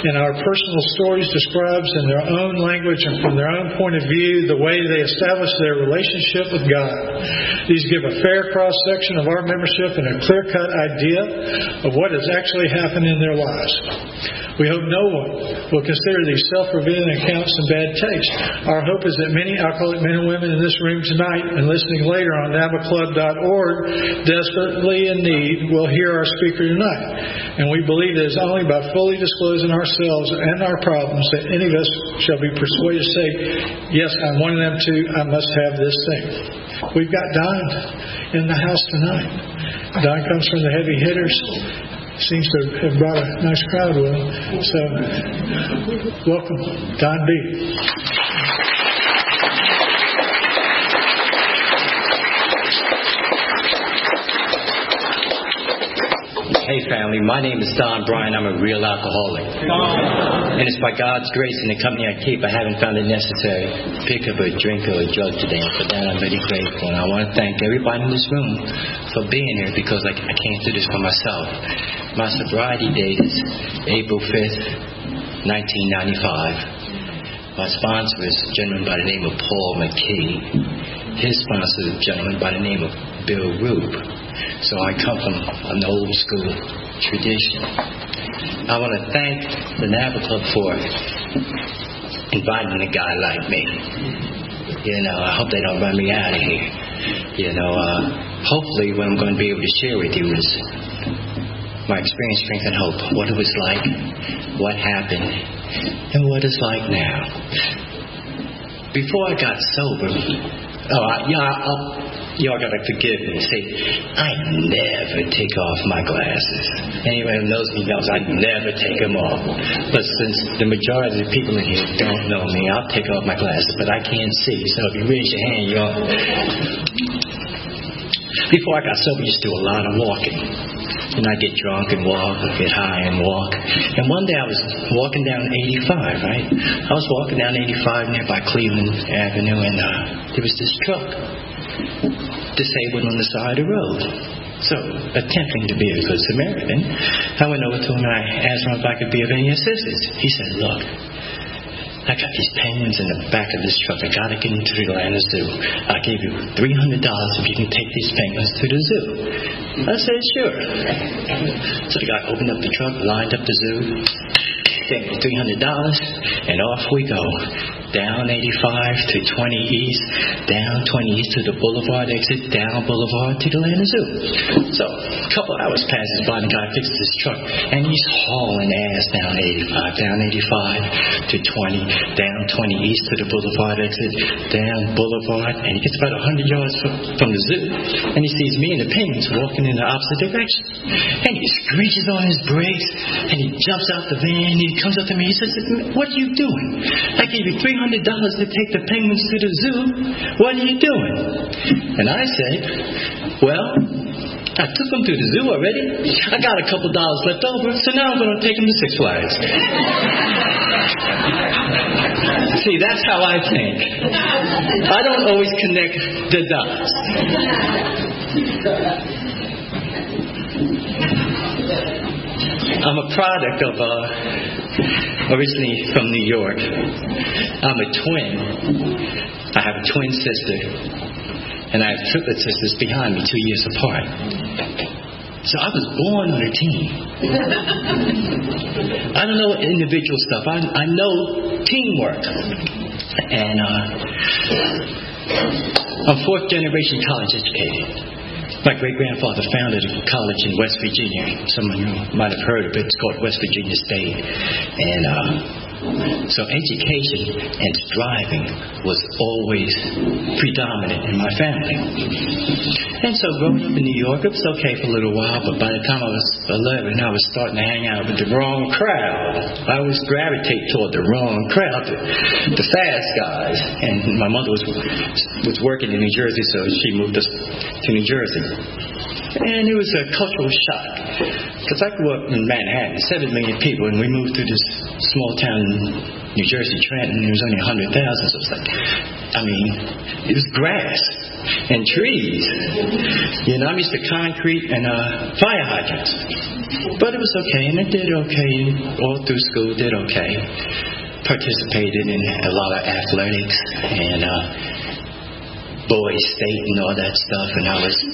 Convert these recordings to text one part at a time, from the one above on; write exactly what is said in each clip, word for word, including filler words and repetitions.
and our personal stories describes in their own language and from their own point of view the way they establish their relationship with God. These give a fair cross-section of our membership and a clear-cut idea of what has actually happened in their lives. We hope no one will consider these self-revealing accounts in bad taste. Our hope is that many alcoholic men and women in this room tonight and listening later on nava club dot org, desperately in need, will hear our speaker tonight. And we believe it is only by fully disclosing ourselves and our problems that any of us shall be persuaded to say, yes, I'm one of them too, I must have this thing. We've got Don in the house tonight. Don comes from the heavy hitters. Seems to have brought a nice crowd with him. So, welcome, Don B. Hey family, my name is Don Bryan. I'm a real alcoholic. And it's by God's grace and the company I keep, I haven't found it necessary to pick up a drink or a drug today. And for that, I'm very grateful. And I want to thank everybody in this room for being here because I, I can't do this for myself. My sobriety date is April fifth, nineteen ninety-five. My sponsor is a gentleman by the name of Paul McKee. His sponsor is a gentleman by the name of Bill Rube. So I come from an old school tradition. I want to thank the Nava Club for inviting a guy like me. You know, I hope they don't run me out of here. You know, uh, hopefully what I'm going to be able to share with you is my experience, strength, and hope. What it was like, what happened, and what it's like now. Before I got sober, oh, I, yeah, I'll, y'all gotta forgive me. See, I never take off my glasses. Anyone who knows me knows I never take them off. But since the majority of the people in here don't know me, I'll take off my glasses, but I can't see. So if you raise your hand, you'll... Before I got sober, I used to do a lot of walking. And I'd get drunk and walk, I'd get high and walk. And one day I was walking down eighty-five, right? I was walking down eighty-five nearby Cleveland Avenue, and uh, there was this truck disabled on the side of the road. So, attempting to be a good Samaritan, I went over to him and I asked him if I could be of any assistance. He said, look, I got these penguins in the back of this truck. I got to get them to the Atlanta Zoo. I'll give you three hundred dollars if you can take these penguins to the zoo. I said, sure. So the guy opened up the truck, lined up the zoo, gave me three hundred dollars, and off we go. Down eighty-five to twenty East, down twenty East to the Boulevard exit, down Boulevard to the Atlanta Zoo. So, a couple hours passes by, and the guy fixes his truck, and he's hauling ass down eighty-five, down eighty-five to twenty, down twenty East to the Boulevard exit, down Boulevard, and he gets about one hundred yards from, from the zoo, and he sees me and the penguins walking in the opposite direction. And he screeches on his brakes, and he jumps out the van, and he comes up to me, he says, what are you doing? I gave you three hundred dollars to take the penguins to the zoo. What are you doing? And I said, well, I took them to the zoo already. I got a couple dollars left over, so now I'm going to take them to Six Flags. See, that's how I think. I don't always connect the dots. I'm a product of, uh, originally from New York. I'm a twin. I have a twin sister, and I have triplet sisters behind me, two years apart. So I was born on a team. I don't know individual stuff. I, I know teamwork. And uh, I'm fourth generation college educated. My great-grandfather founded a college in West Virginia. Some of you might have heard of it. It's called West Virginia State. And uh, so education and striving was always predominant in my family. And so growing up in New York, it was okay for a little while, but by the time I was eleven, I was starting to hang out with the wrong crowd. I always gravitate toward the wrong crowd, the, the fast guys. And my mother was was working in New Jersey, so she moved us to New Jersey. And it was a cultural shock. Because I grew up in Manhattan, seven million people, and we moved to this small town in New Jersey, Trenton, and there was only one hundred thousand. So it was like, I mean, it was grass. and trees. You know, I'm used to concrete and uh, fire hydrants. But it was okay, and it did okay all through school, did okay. Participated in a lot of athletics and uh, boys' state and all that stuff, and I was,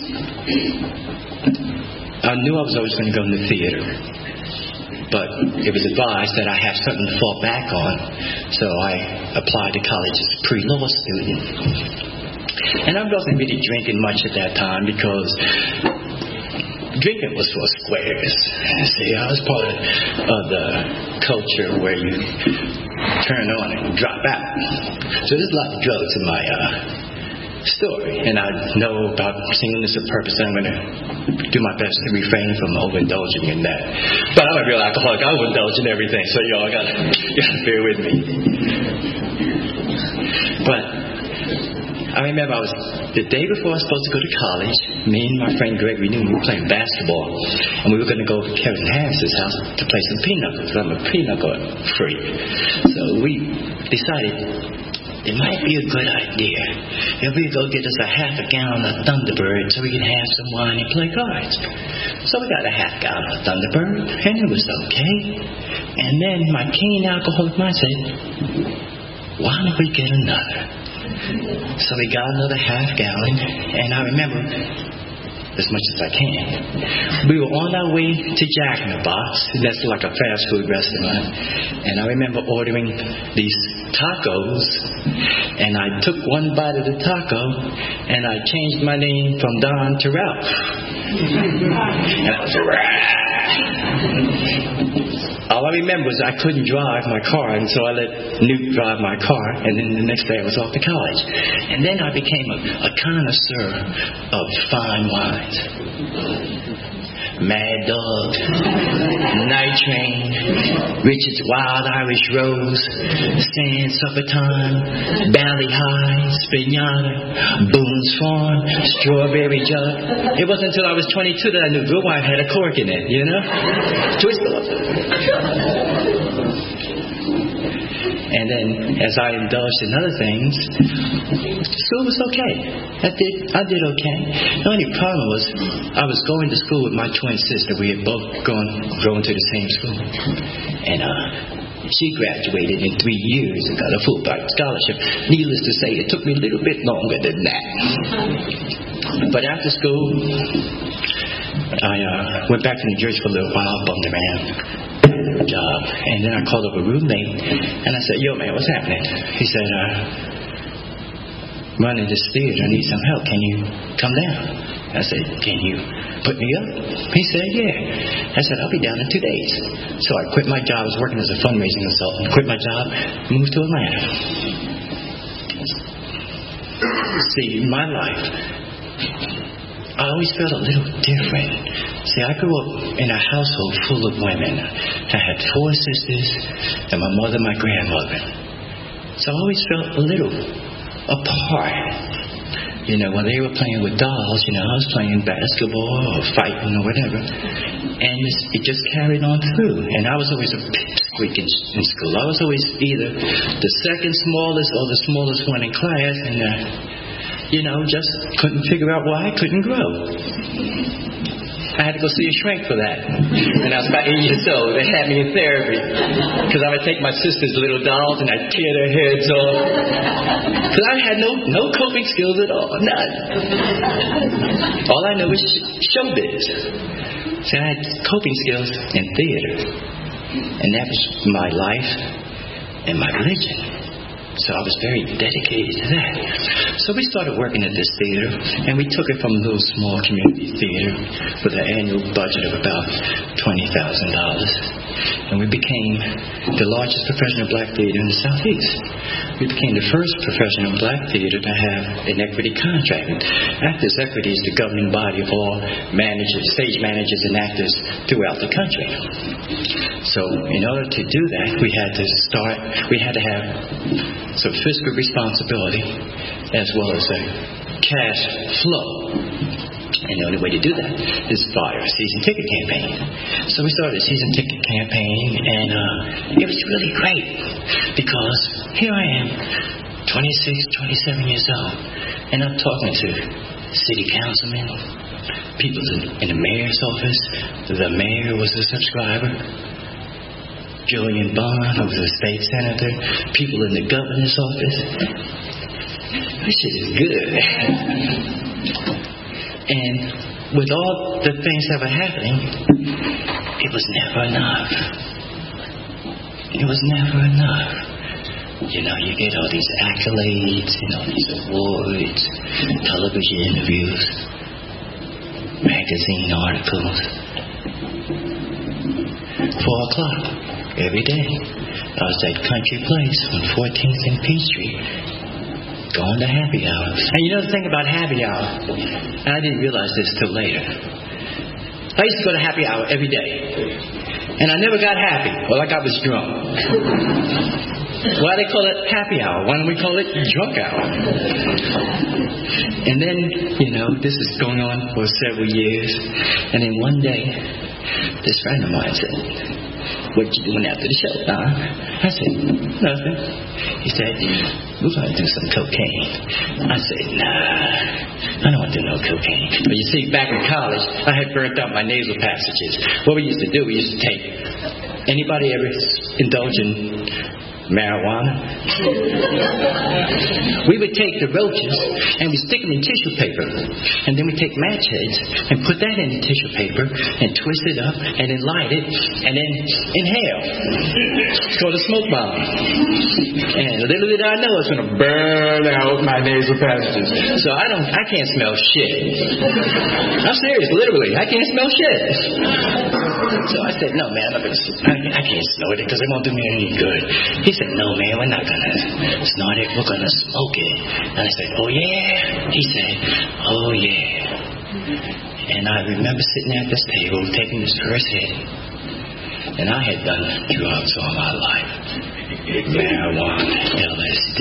I knew I was always going to go in the theater. But it was advised that I have something to fall back on, so I applied to college as a pre-law student. And I wasn't really drinking much at that time because drinking was for squares. See, I was part of, of the culture where you turn on and drop out. So there's a lot of drugs in my uh, story, and I know about singleness of purpose. I'm going to do my best to refrain from overindulging in that. But I'm a real alcoholic. I overindulge in everything, so y'all got to bear with me. But I remember I was the day before I was supposed to go to college. Me and my friend Greg, we knew we were playing basketball, and we were going to go to Kevin Harris's house to play some pinochle, because I'm a pinochle freak. So we decided it might be a good idea if we go get us a half a gallon of Thunderbird so we can have some wine and play cards. So we got a half gallon of Thunderbird, and it was okay. And then my keen alcoholic mind said, why don't we get another? So we got another half gallon, and I remember, as much as I can, we were on our way to Jack in the Box. That's like a fast food restaurant. And I remember ordering these tacos, and I took one bite of the taco, and I changed my name from Don to Ralph. And I was Rah! All I remember was I couldn't drive my car, and so I let Newt drive my car, and then the next day I was off to college. And then I became a, a connoisseur of fine wines. Mad Dog, Night Train, Richard's Wild Irish Rose, San Supper Time, Bally High, Spinata, Boone's Farm, Strawberry Jug. It wasn't until I was twenty-two that I knew good wine had a cork in it, you know? Twist it up. And then, as I indulged in other things, school was okay. I did, I did okay. The only problem was I was going to school with my twin sister. We had both gone going to the same school, and uh, she graduated in three years and got a Fulbright scholarship. Needless to say, it took me a little bit longer than that. But after school, I uh, went back to New Jersey for a little while, bummed around. Job, and then I called up a roommate, and I said, yo man, what's happening? He said, uh, running this theater, I need some help, can you come down? I said, can you put me up? He said, yeah. I said, I'll be down in two days. So I quit my job. I was working as a fundraising consultant, quit my job, moved to Atlanta. See, in my life, I always felt a little different. See, I grew up in a household full of women. I had four sisters and my mother, my grandmother. So I always felt a little apart. You know, when they were playing with dolls, you know, I was playing basketball or fighting or whatever. And it just carried on through. And I was always a pipsqueak in, in school. I was always either the second smallest or the smallest one in class. And, uh, you know, just couldn't figure out why I couldn't grow. I had to go see a shrink for that. And I was about eight years old. They had me in therapy. Because I would take my sister's little dolls and I'd tear their heads off. Because I had no no coping skills at all. None. All I know is showbiz. So I had coping skills in theater. And that was my life and my religion. So I was very dedicated to that. So we started working at this theater, and we took it from a little small community theater with an annual budget of about twenty thousand dollars. And we became the largest professional black theater in the Southeast. We became the first professional black theater to have an equity contract. And Actors Equity is the governing body of all managers, stage managers and actors throughout the country. So in order to do that, we had to start, we had to have some fiscal responsibility as well as a cash flow. And the only way to do that is via a season ticket campaign. So we started a season ticket campaign, and uh, it was really great because here I am twenty-six, twenty-seven years old. And I'm talking to city councilmen, people in the mayor's office. The mayor was a subscriber. Julian Bond, who was a state senator. People in the governor's office. This shit is good. And with all the things that were happening, it was never enough. It was never enough. You know, you get all these accolades, you know, these awards, television interviews, magazine articles. Four o'clock every day. I was at Country Place on fourteenth and Peachtree, going to happy hour. And you know the thing about happy hour, and I didn't realize this till later. I used to go to happy hour every day, and I never got happy. All I got was drunk. Why they call it happy hour? Why don't we call it drunk hour? And then, you know, this is going on for several years. And then one day, this friend of mine said, "What you doing after the show, huh?" I said, "Nothing." He said, "We're going to do some cocaine." I said, "Nah, I don't want to do no cocaine." But you see, back in college, I had burnt out my nasal passages. What we used to do, we used to take, anybody ever indulge in marijuana? We would take the roaches and we stick them in tissue paper, and then we take match heads and put that in the tissue paper and twist it up and then light it and then inhale. It's called a smoke bomb. And little did I know it's going to burn out my nasal passages. So I don't, I can't smell shit. I'm serious, literally, I can't smell shit. So I said, "No, man, I'm gonna, I, I can't snort it because it won't do me any good." He said, "No, man, we're not going to snort it. We're going to smoke it." And I said, "Oh, yeah?" He said, "Oh, yeah." And I remember sitting at this table, taking this first hit. And I had done drugs all my life. Marijuana, L S D.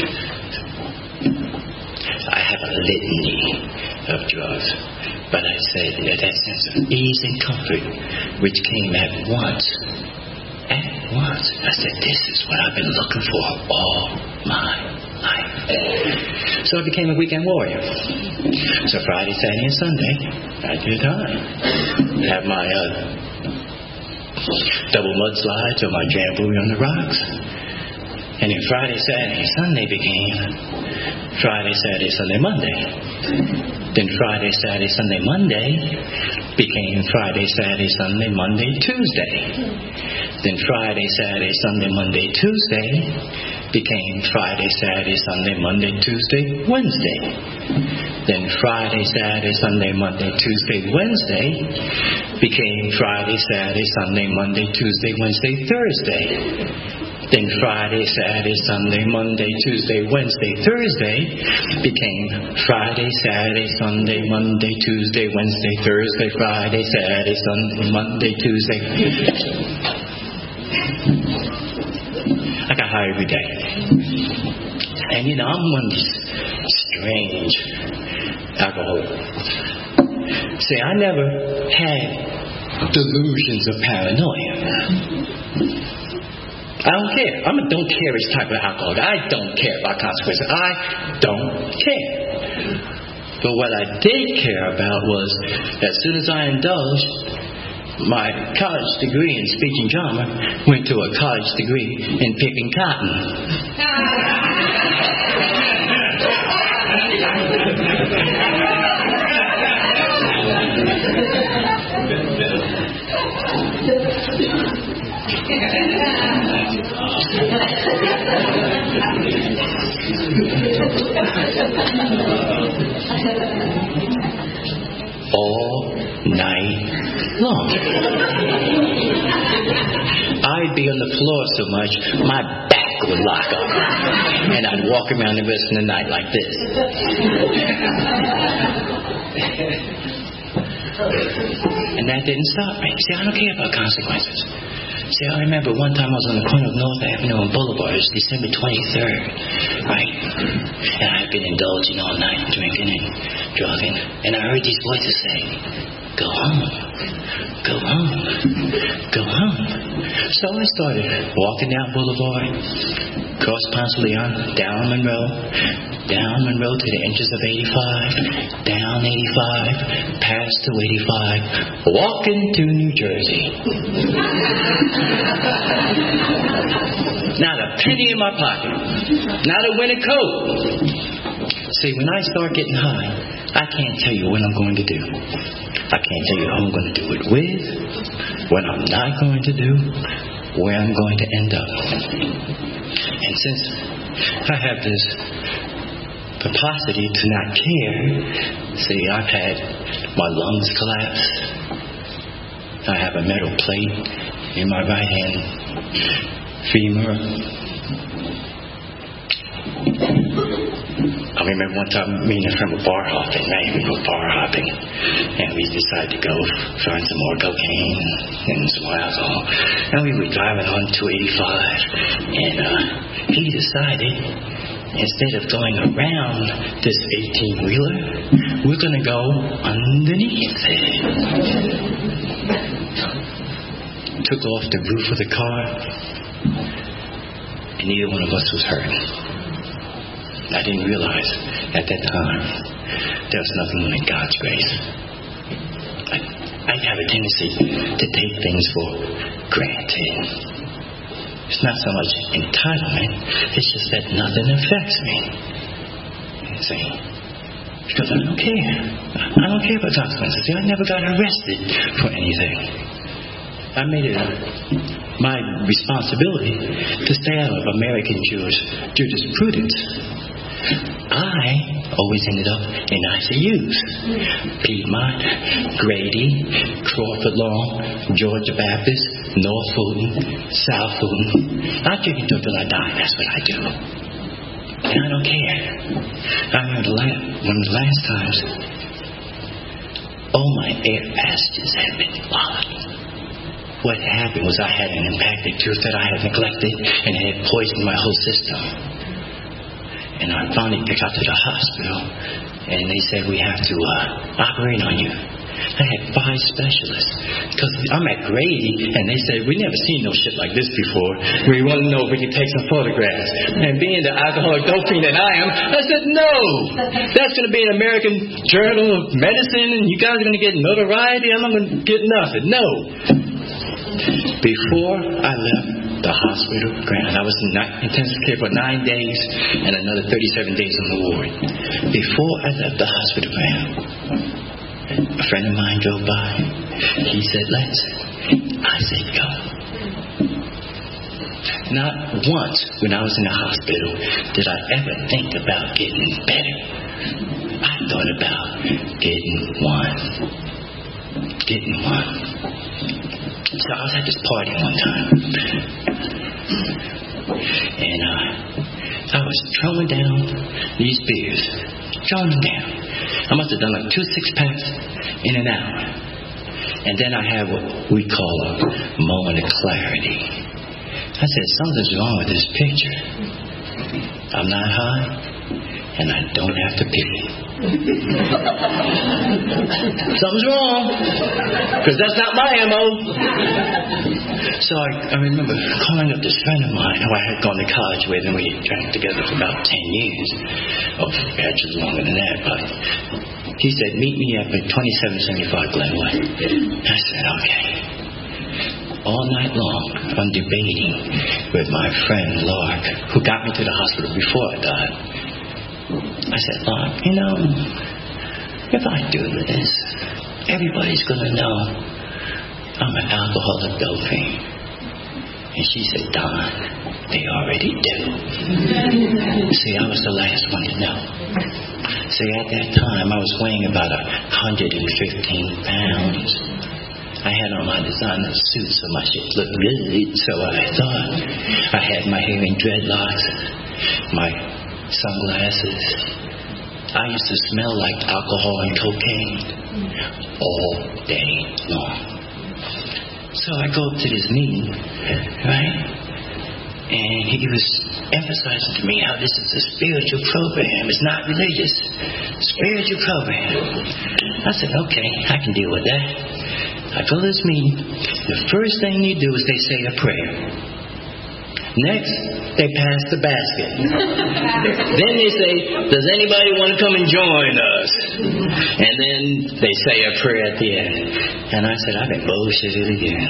I have a litany of drugs. But I said that that sense of ease and comfort, which came at once, at once, I said, this is what I've been looking for all my life. So I became a weekend warrior. So Friday, Saturday, and Sunday, I did time. Have my uh, double mudslides or my jamboree on the rocks. And then Friday, Saturday, Sunday became Friday, Saturday, Sunday, Monday. Then Friday, Saturday, Sunday, Monday became Friday, Saturday, Sunday, Monday, Tuesday. Then Friday, Saturday, Sunday, Monday, Tuesday became Friday, Saturday, Sunday, Monday, Tuesday, Wednesday. Then Friday, Saturday, Sunday, Monday, Tuesday, Wednesday became Friday, Saturday, Sunday, Monday, Tuesday, Wednesday, Thursday. Then Friday, Saturday, Sunday, Monday, Tuesday, Wednesday, Thursday became Friday, Saturday, Sunday, Monday, Tuesday, Wednesday, Thursday, Friday, Saturday, Sunday, Monday, Tuesday. I got high every day. And you know, I'm one of these strange alcoholics. See, I never had delusions of paranoia. I don't care. I'm a don't care-ish type of alcoholic. I don't care about consequences. I don't care. But what I did care about was, as soon as I indulged, my college degree in speech and drama went to a college degree in picking cotton. All night long. I'd be on the floor so much, my back would lock up. And I'd walk around the rest of the night like this. And that didn't stop me. See, I don't care about consequences. See, I remember one time I was on the corner of North Avenue and Boulevard. It was December twenty-third, right? And I had been indulging all night, drinking and drugging. And I heard these voices say, go home, go home, go home. So I started walking down Boulevard, across Ponce Leon, down Monroe, down Monroe to the entrance of eighty-five, down eighty-five, past to eighty-five, walking to New Jersey. Not a penny in my pocket, not a winter coat. See, when I start getting high, I can't tell you what I'm going to do. I can't tell you who I'm going to do it with, what I'm not going to do, where I'm going to end up. And since I have this capacity to not care, see, I've had my lungs collapse. I have a metal plate in my right hand femur. I remember one time me and a friend were bar hopping, right? We were bar hopping, and we decided to go find some more cocaine and some more alcohol. And we were driving on two eighty-five, and uh, he decided, instead of going around this eighteen-wheeler, we're going to go underneath it. Took off the roof of the car, and neither one of us was hurt. I didn't realize at that time there was nothing like God's grace. I, I have a tendency to take things for granted. It's not so much entitlement, it's just that nothing affects me. You see? Because I don't care. I don't care about consequences. See, I never got arrested for anything. I made it my responsibility to stay out of American Jewish jurisprudence. I always ended up in I C Us. Piedmont, Grady, Crawford Law, Georgia Baptist, North Fulton, South Fulton. I drink it till I die. That's what I do. And I don't care. I remember the last, one of the last times, all my air passages had been blocked. What happened was I had an impacted tooth that I had neglected, and it had poisoned my whole system. And I finally got to the hospital, and they said, we have to uh, operate on you. I had five specialists, because I'm at Grady, and they said, we never seen no shit like this before. We want to know if we can take some photographs. And being the alcoholic dope fiend that I am, I said, no! That's going to be an American Journal of Medicine, and you guys are going to get notoriety. I'm not going to get nothing. No! Before I left the hospital ground, I was in intensive care for nine days and another thirty-seven days on the ward. Before I left the hospital ground, a friend of mine drove by. He said, let's. I said, go. Not once when I was in the hospital did I ever think about getting better. I thought about getting one. Getting one. So I was at this party one time, and uh, I was throwing down these beers, throwing them down. I must have done like two six-packs in an hour. And then I had what we call a moment of clarity. I said, something's wrong with this picture. I'm not high, and I don't have to pee. Something's wrong, because that's not my M O. So I, I remember calling up this friend of mine who I had gone to college with, and we drank together for about ten years. Oh, actually longer than that, but he said, meet me up at twenty-seven seventy-five Glenwood. I said, okay. All night long, I'm debating with my friend Lark, who got me to the hospital before I died. I said, Lark, you know, if I do this, everybody's going to know I'm an alcoholic dope fiend. And she said, Don, they already do. See, I was the last one to know. See, at that time, I was weighing about one hundred fifteen pounds. I had on my designer suit so my shit looked good, so I thought. I had my hair in dreadlocks, my sunglasses. I used to smell like alcohol and cocaine all day long. So I go up to this meeting, right? And he was emphasizing to me how this is a spiritual program. It's not religious. Spiritual program. I said, okay, I can deal with that. I go to this meeting. The first thing you do is they say a prayer. Next, they pass the basket. Then they say, does anybody want to come and join us? And then they say a prayer at the end. And I said, I've been bullshitted again.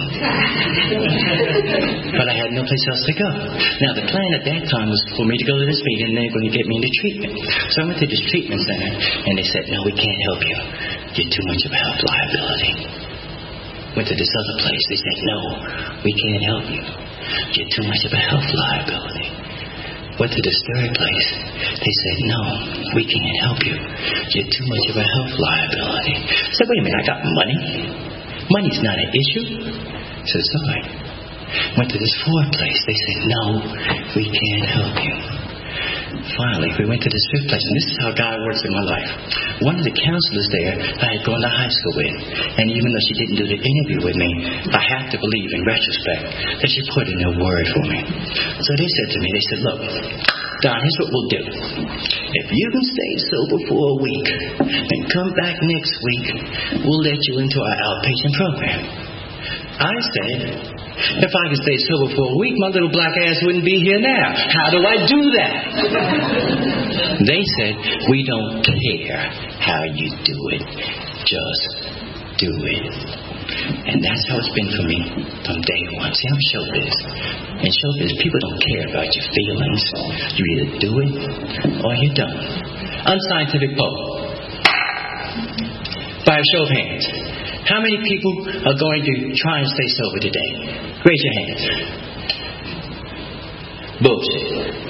But I had no place else to go. Now, the plan at that time was for me to go to this meeting and they're going to get me into treatment. So I went to this treatment center and they said, no, we can't help you. You're too much of a health liability. Went to this other place. They said, no, we can't help you. You're too much of a health liability. Went to this third place. They said, no, we can't help you. You're too much of a health liability. I said, wait a minute, I got money. Money's not an issue. I said, sorry. Went to this fourth place. They said, no, we can't help you. Finally, we went to this fifth place, and this is how God works in my life. One of the counselors there I had gone to high school with, and even though she didn't do the interview with me, I have to believe in retrospect that she put in a word for me. So they said to me, they said, look, Don, here's what we'll do. If you can stay sober for a week and come back next week, we'll let you into our outpatient program. I said, if I could stay sober for a week, my little black ass wouldn't be here now. How do I do that? They said, we don't care how you do it. Just do it. And that's how it's been for me from day one. See, I'm showbiz. In showbiz, people don't care about your feelings. You either do it or you don't. Unscientific poll. By a show of hands. How many people are going to try and stay sober today? Raise your hands. Bullshit.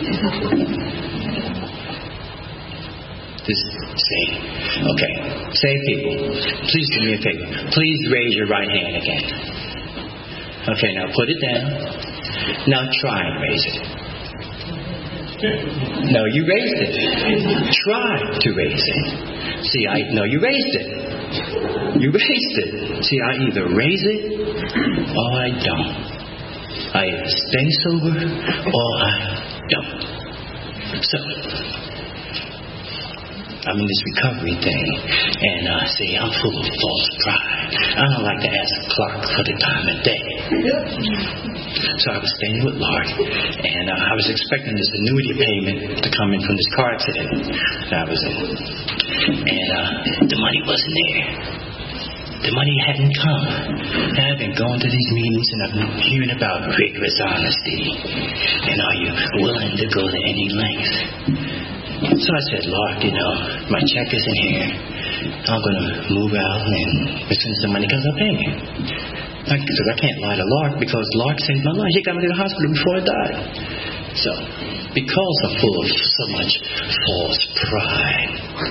This say, okay, save people. Please do me a favor. Please raise your right hand again. Okay, now put it down. Now try and raise it. No, you raised it. Try to raise it. See, I no, you raised it. You raised it. See, I either raise it or I don't. I either stay sober or I don't. So, I'm in this recovery thing, and uh, see, I'm full of false pride. I don't like to ask a clock for the time of day. So I was staying with Lark, and uh, I was expecting this annuity payment to come in from this car accident that I was in. And uh, the money wasn't there. The money hadn't come. And I've been going to these meetings and I've been hearing about rigorous honesty. And are you willing to go to any length? So I said, Lord, you know, my check isn't here. I'm going to move out and as soon as the money comes, I'll pay you. Because I can't lie to Lark because Lark saved my life. He got me to the hospital before I died. So, because I'm full of so much false pride,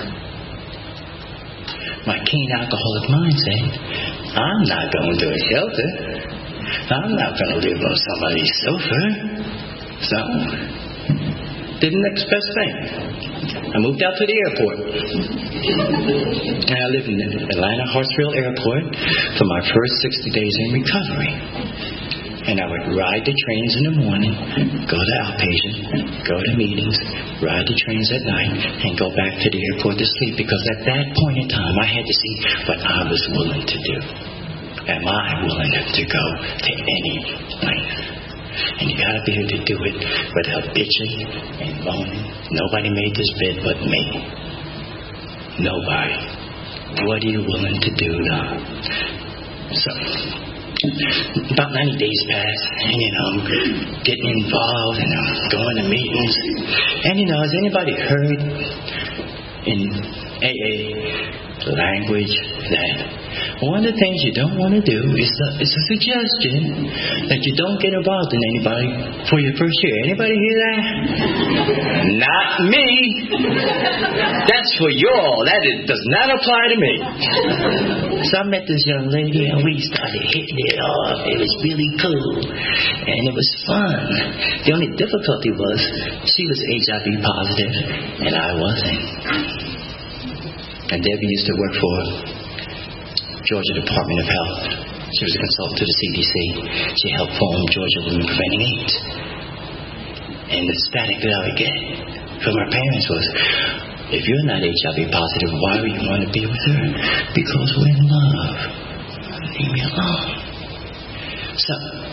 my keen alcoholic mind said, I'm not going to a shelter. I'm not going to live on somebody's sofa. So, did the next best thing. I moved out to the airport. And I lived in Atlanta Hartsfield Airport for my first sixty days in recovery. And I would ride the trains in the morning, go to outpatient, go to meetings, ride the trains at night, and go back to the airport to sleep. Because at that point in time, I had to see what I was willing to do. Am I willing to go to any length? And you got to be able to do it without bitching and moaning. Nobody made this bed but me. Nobody. What are you willing to do now? So, about ninety days pass, and you know, I'm getting involved and I'm going to meetings. And you know, has anybody heard in A A language that one of the things you don't want to do is a, it's a suggestion that you don't get involved in anybody for your first year. Anybody hear that? Not me. That's for y'all. That is, does not apply to me. So I met this young lady and we started hitting it off. It was really cool. And it was fun. The only difficulty was she was H I V positive and I wasn't. And Debbie used to work for Georgia Department of Health. She was a consultant to the C D C. She helped form Georgia Women Preventing AIDS. And the static that I would get from our parents was, If you're not H I V positive, why would you want to be with her? Because we're in love. Leave me alone. So,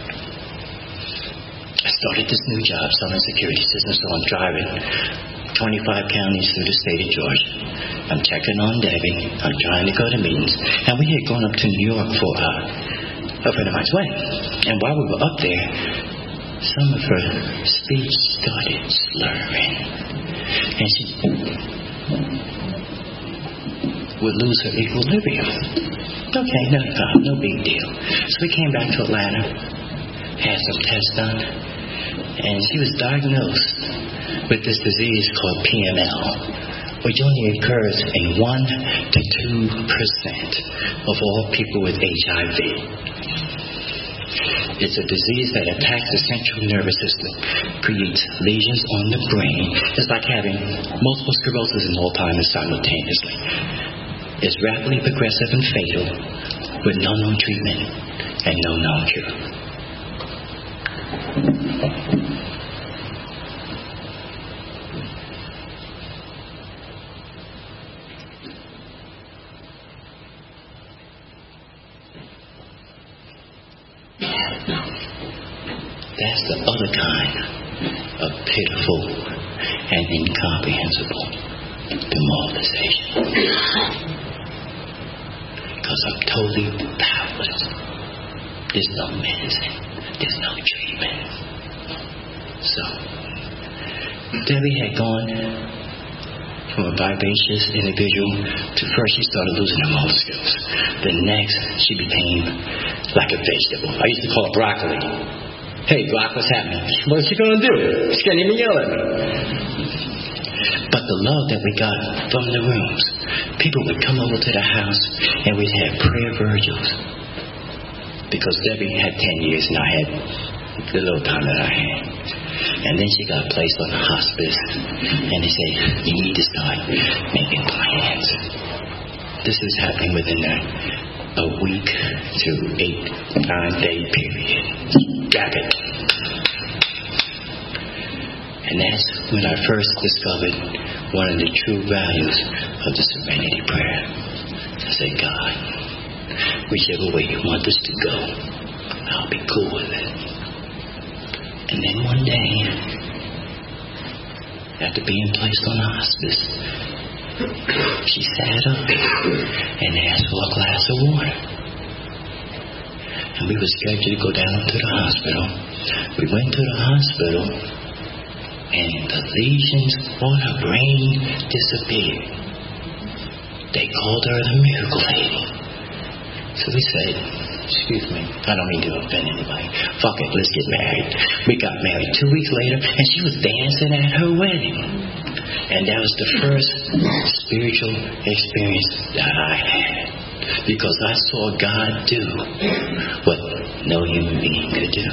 I started this new job selling security systems, so I'm driving twenty-five counties through the state of Georgia. I'm checking on Debbie. I'm trying to go to meetings. And we had gone up to New York for uh, a friend of mine's wedding. And while we were up there, some of her speech started slurring. And she would lose her equilibrium. Okay, no problem, no big deal. So we came back to Atlanta, had some tests done, and she was diagnosed with this disease called P M L, which only occurs in one to two percent of all people with H I V. It's a disease that attacks the central nervous system, creates lesions on the brain. It's like having multiple sclerosis and Alzheimer's simultaneously. It's rapidly progressive and fatal, with no known treatment and no known cure. That's the other kind of pitiful and incomprehensible demoralization. Because I'm totally powerless. There's no medicine. There's no treatment. So, Debbie had gone from a vivacious individual to first she started losing her motor skills. The next, she became like a vegetable. I used to call her broccoli. Hey, Glock, what's happening? What's she going to do? She can't even yell at me. But the love that we got from the rooms, people would come over to the house and we'd have prayer virgils. Because Debbie had ten years and I had the little time that I had. And then she got placed on the hospice and they said, you need to start making plans. This is happening within a, a week to eight, nine day period. Jacket. And that's when I first discovered one of the true values of the Serenity Prayer. I said, God, whichever way you want us to go, I'll be cool with it. And then one day, after being placed on hospice, she sat up and asked for a glass of water. And we were scheduled to go down to the hospital. We went to the hospital, and the lesions on her brain disappeared. They called her the miracle lady. So we said, excuse me, I don't mean to offend anybody. Fuck it, let's get married. We got married two weeks later, and she was dancing at her wedding. And that was the first spiritual experience that I had. Because I saw God do what no human being could do.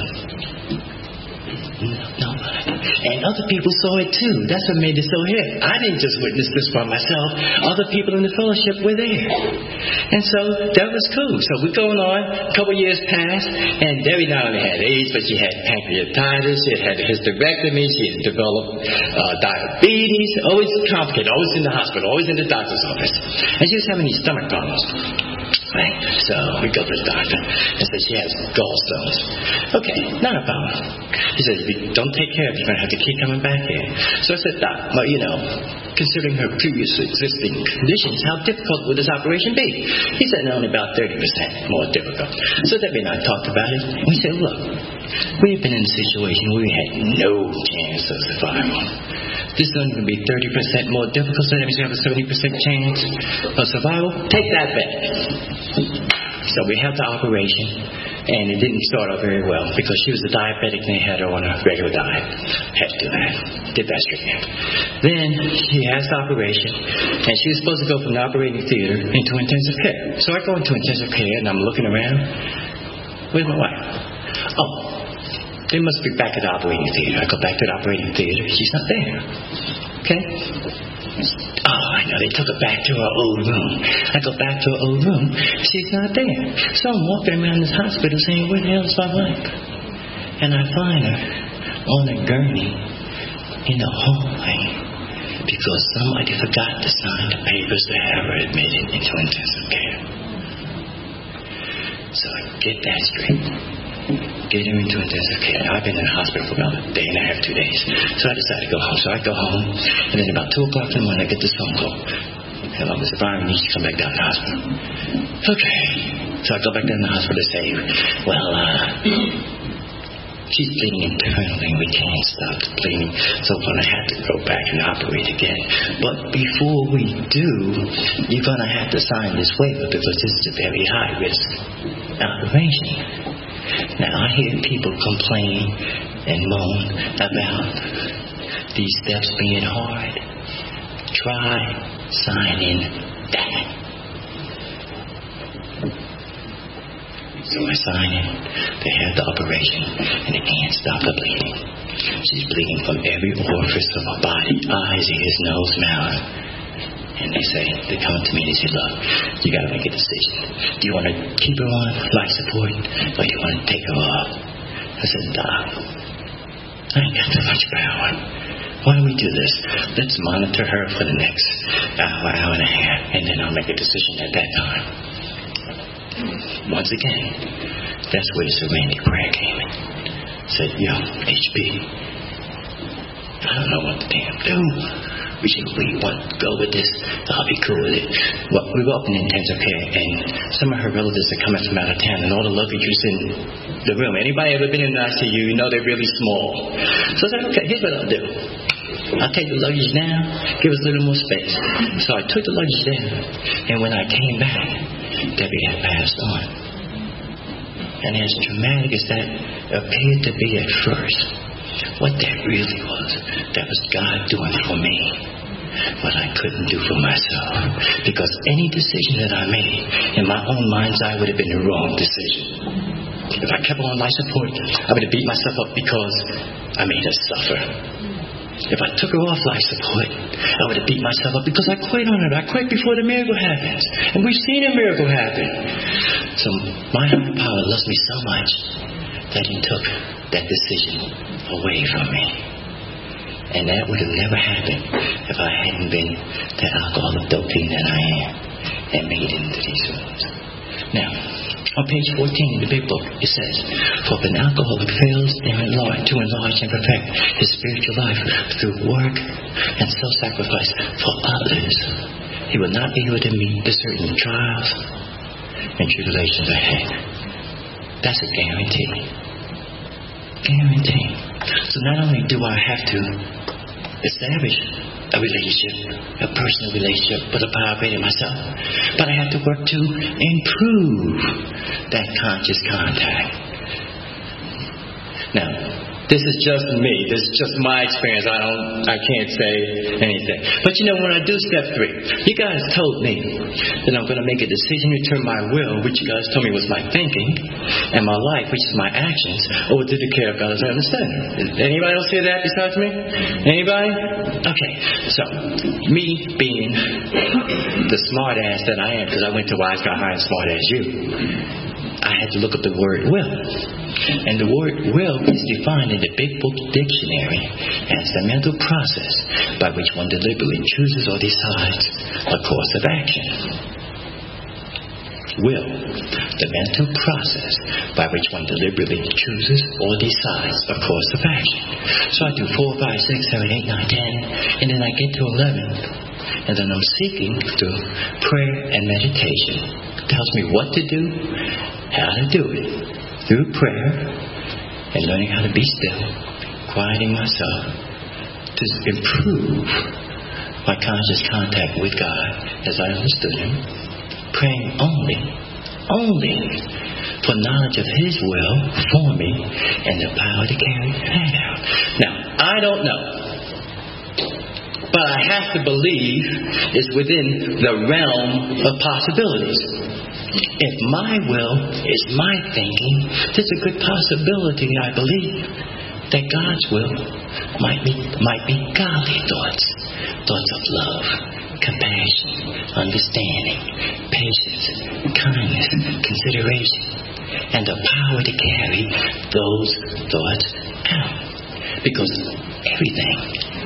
Nobody. And other people saw it too. That's what made it so hit. I didn't just witness this by myself. Other people in the fellowship were there. And so that was cool. So we're going on. A couple years passed. And Debbie not only had AIDS, but she had pancreatitis. She had had a hysterectomy. She had developed uh, diabetes. Always complicated. Always in the hospital. Always in the doctor's office. And she was having these stomach problems. Right? So we go to the doctor and said she has gallstones. Okay, not a problem. He says, if you don't take care of it, you're going to have to keep coming back here. So I said, Doc, well, you know, considering her previous existing conditions, how difficult would this operation be? He said, only about thirty percent more difficult. So Debbie and I talked about it. And we said, look, we've been in a situation where we had no chance of survival. This is only going to be thirty percent more difficult, so that means you have a seventy percent chance of survival. Take that bet. So we had the operation, and it didn't start out very well because she was a diabetic and they had her on a regular diet. Had to do that. Did that treatment. Then she has the operation, and she was supposed to go from the operating theater into intensive care. So I go into intensive care, and I'm looking around. Where's my wife? Oh. They must be back at the operating theater. I go back to the operating theater. She's not there. Okay? Oh, I know. They took her back to her old room. I go back to her old room. She's not there. So I'm walking around this hospital saying, where the hell is my wife? And I find her on a gurney in the hallway because somebody forgot to sign the papers to have her admitted into intensive care. So I get that straight. Get her into intensive care. I've been in the hospital for about a day and a half, two days. So I decided to go home. So I go home, and then about two o'clock in the morning, I get this phone call. Hello, Mister Byron, you should come back down to the hospital. Okay. So I go back down to the hospital to say, well, uh, she's bleeding internally, and we can't stop the bleeding, so we're going to have to go back and operate again. But before we do, you're going to have to sign this waiver because this is a very high-risk operation. Now, I hear people complain and moan about these steps being hard. Try signing that. So I sign it. They have the operation, and they can't stop the bleeding. She's bleeding from every orifice of her body, eyes, ears, nose, mouth. And they say, they come to me and they say, look, you got to make a decision. Do you want to keep her on life support, or do you want to take her off? I said, Doc, I ain't got too much power. Why don't we do this? Let's monitor her for the next hour, hour and a half, and then I'll make a decision at that time. Once again, that's where the serenity prayer came in. Said, yo, H B, I don't know what to damn do. We should we want to go with this. I'll be cool with it. Well, we go up in intensive care, and some of her relatives are coming from out of town, and all the luggage was in the room. Anybody ever been in an I C U, you know they're really small. So I said, okay, here's what I'll do. I'll take the luggage down, give us a little more space. So I took the luggage down, and when I came back, Debbie had passed on. And as traumatic as that appeared to be at first, what that really was, that was God doing for me what I couldn't do for myself. Because any decision that I made in my own mind's eye would have been the wrong decision. If I kept her on life support, I would have beat myself up because I made her suffer. If I took her off life support, I would have beat myself up because I quit on her. I quit before the miracle happens. And we've seen a miracle happen. So my higher power loves me so much that he took that decision away from me. And that would have never happened if I hadn't been the alcoholic dope fiend that I am and made it into these rooms. Now, on page fourteen in the big book, it says, for if an alcoholic fails to enlarge, to enlarge and perfect his spiritual life through work and self-sacrifice for others, he will not be able to meet the certain trials and tribulations ahead. That's a guarantee. Guarantee. So not only do I have to establish a relationship, a personal relationship with a power greater than myself, but I have to work to improve that conscious contact. Now, this is just me. This is just my experience. I don't, I can't say anything. But you know, when I do step three, you guys told me that I'm going to make a decision to turn my will, which you guys told me was my thinking, and my life, which is my actions, over to the care of God as I understand. Anybody else hear that besides me? Anybody? Okay. So, me being the smart ass that I am, because I went to Wise Guy High and smart as you, I had to look up the word will. And the word will is defined in the Big Book Dictionary as the mental process by which one deliberately chooses or decides a course of action. Will, the mental process by which one deliberately chooses or decides a course of action. So I do four, five, six, seven, eight, nine, ten, and then I get to eleven, and then I'm seeking through prayer and meditation. It tells me what to do, how to do it. Through prayer and learning how to be still, quieting myself to improve my conscious contact with God as I understood Him, praying only, only for knowledge of His will for me and the power to carry that out. Now, I don't know, but I have to believe it's within the realm of possibilities. If my will is my thinking, there's a good possibility, I believe, that God's will might be might be godly thoughts. Thoughts of love, compassion, understanding, patience, kindness, consideration, and the power to carry those thoughts out. Because everything,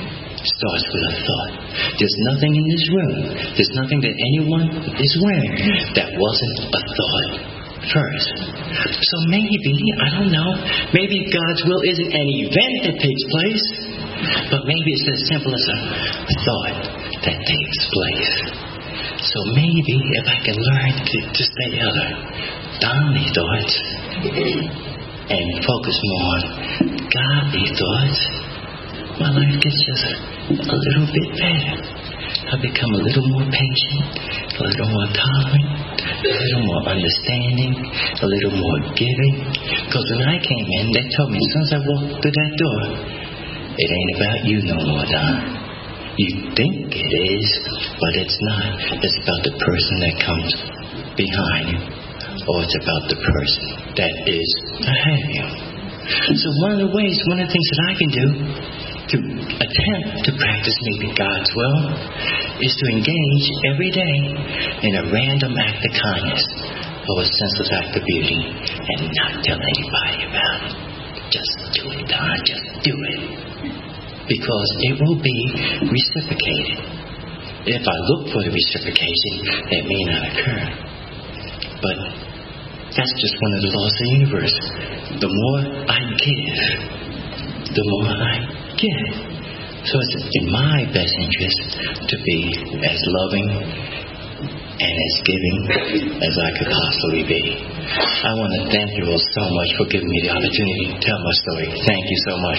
starts with a thought. There's nothing in this room, there's nothing that anyone is wearing that wasn't a thought first. So maybe, I don't know, maybe God's will isn't an event that takes place, but maybe it's as simple as a thought that takes place. So maybe if I can learn to, to stay other godly thoughts and focus more on godly thoughts, my life gets just a little bit better. I become a little more patient, a little more tolerant, a little more understanding, a little more giving. Because when I came in, they told me as soon as I walked through that door, it ain't about you no more, Don. You think it is, but it's not. It's about the person that comes behind you, or it's about the person that is ahead of you. So one of the ways, one of the things that I can do to attempt to practice maybe God's will is to engage every day in a random act of kindness or a senseless act of beauty and not tell anybody about it. Just do it, Don. Just do it. Because it will be reciprocated. If I look for the reciprocation, it may not occur. But that's just one of the laws of the universe. The more I give, the more I get. So it's in my best interest to be as loving and as giving as I could possibly be. I want to thank you all so much for giving me the opportunity to tell my story. Thank you so much.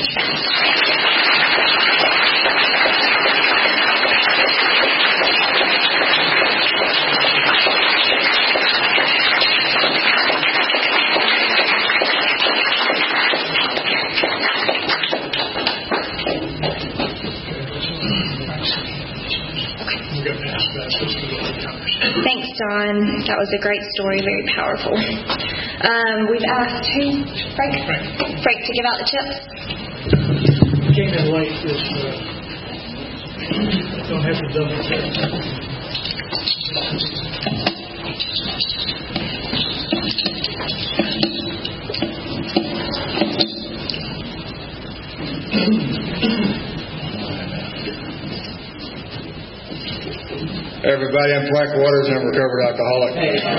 Thanks, Don. That was a great story, very powerful. Um, we've asked who? Frank? Frank. Frank to give out the chips. Came in late this uh, don't have to double check. Everybody, I'm Frank Waters, and I'm a recovered alcoholic.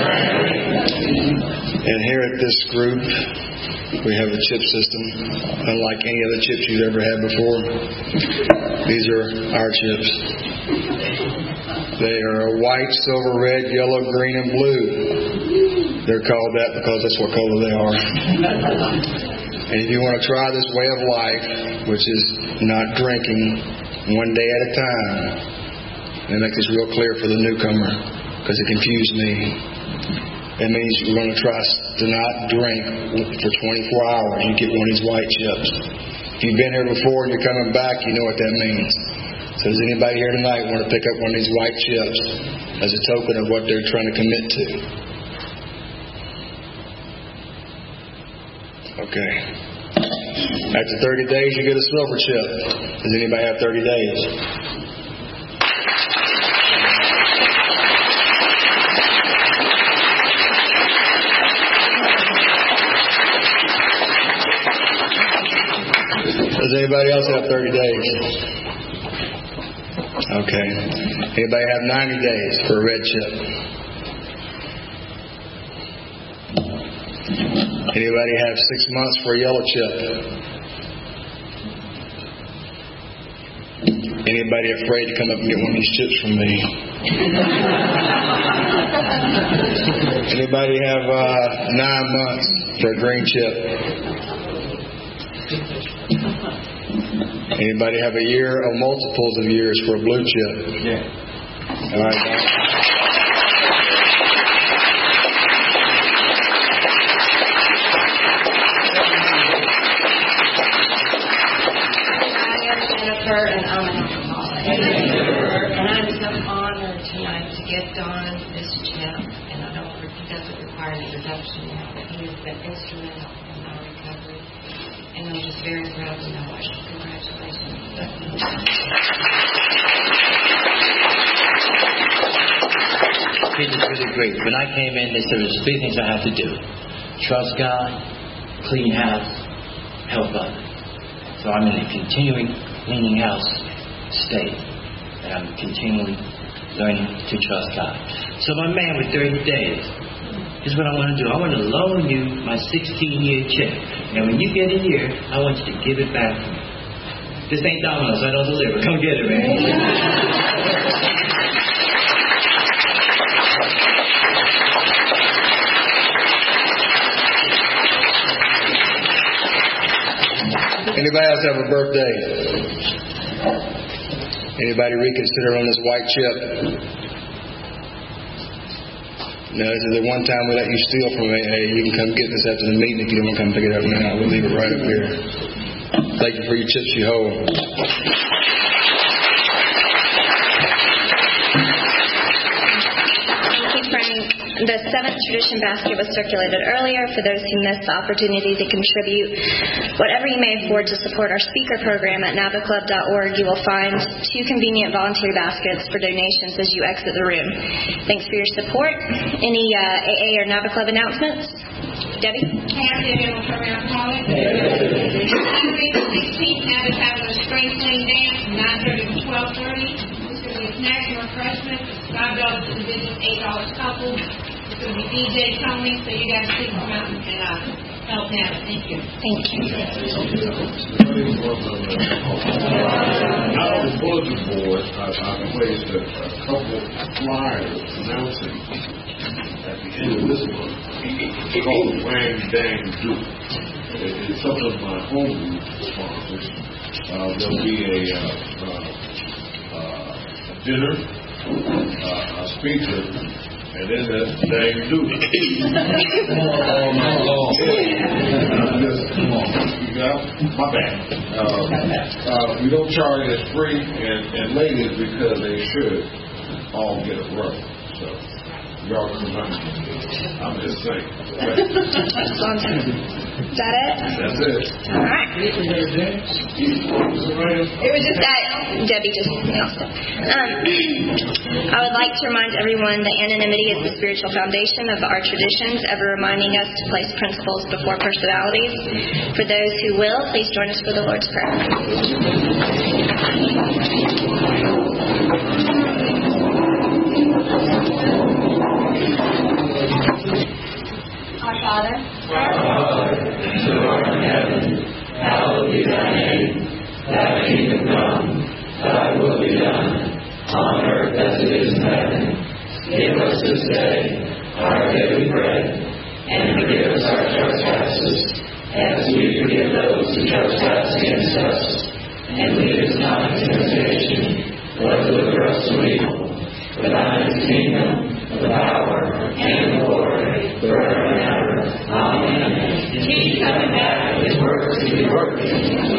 And here at this group, we have a chip system unlike any other chips you've ever had before. These are our chips. They are white, silver, red, yellow, green, and blue. They're called that because that's what color they are. And if you want to try this way of life, which is not drinking one day at a time, and make this real clear for the newcomer, because it confused me. It means you're going to try to not drink for twenty-four hours. You get one of these white chips. If you've been here before and you're coming back, you know what that means. So does anybody here tonight want to pick up one of these white chips as a token of what they're trying to commit to? Okay. After thirty days, you get a silver chip. Does anybody have thirty days? Does anybody else have thirty days? Okay. Anybody have ninety days for a red chip? Anybody have six months for a yellow chip? Anybody afraid to come up and get one of these chips from me? Anybody have uh, nine months for a green chip? Anybody have a year or multiples of years for a blue chip? Yeah. All right. I am Jennifer, and I'm an alcoholic. And I'm so honored tonight to get Don this chip. And I don't, he doesn't require an introduction now, but he has been instrumental in my recovery. And I'm just very proud to know it. Congratulations. This is really great. When I came in, they said there was three things I have to do: trust God, clean house, help others. So I'm in a continuing cleaning house state. And I'm continually learning to trust God. So my man with thirty days, here's what I want to do. I want to loan you my sixteen-year check. And when you get it here, I want you to give it back to me. This ain't Domino's. I don't deliver. Come get it, man. Anybody else have a birthday? Anybody reconsider on this white chip? No, this is the one time we let you steal from A A. You can come get this after the meeting if you don't want to come pick it up now. We'll leave it right up here. Thank you for your chips you hold. The seventh tradition basket was circulated earlier for those who missed the opportunity to contribute. Whatever you may afford to support our speaker program at nava club dot org, you will find two convenient voluntary baskets for donations as you exit the room. Thanks for your support. Any uh, A A or Nava Club announcements? Debbie? Hey, I'm Debbie. I'm from Around College. Saturday the sixteenth, Nava's having a spring fling dance from nine thirty to twelve thirty. It's going to be snacks and refreshments. five dollars for the business, eight dollars couple. It's going to be D J Tony, so you guys can come out and uh, help Nava. Thank you. Thank you. Out on the bulletin board, I, I placed a, a couple flyers announcing at the end of this month called Wang Dang Do. It, it's some of my home group sponsors. Uh, there'll be a, uh, uh, uh, a dinner, uh, a speaker, and then that's Dang Do. All night long. You got my bad. Uh, uh, we don't charge it free, and, and ladies, because they should all get a rub. So, y'all come out. I'm just saying. Right. Is that it? That's it. All right. It was just that Debbie just announced it. Um, I would like to remind everyone that anonymity is the spiritual foundation of our traditions, ever reminding us to place principles before personalities. For those who will, please join us for the Lord's Prayer. Our Father, Our Father, who art in heaven, hallowed be thy name. Thy kingdom come, thy will be done, on earth as it is in heaven. Give us this day our daily bread, and forgive us our trespasses, as we forgive those who trespass against us. And lead us not into temptation, but deliver us from evil. For thine is the kingdom, the power, and the glory, forever and ever. Amen. Keep coming back, His works to be working.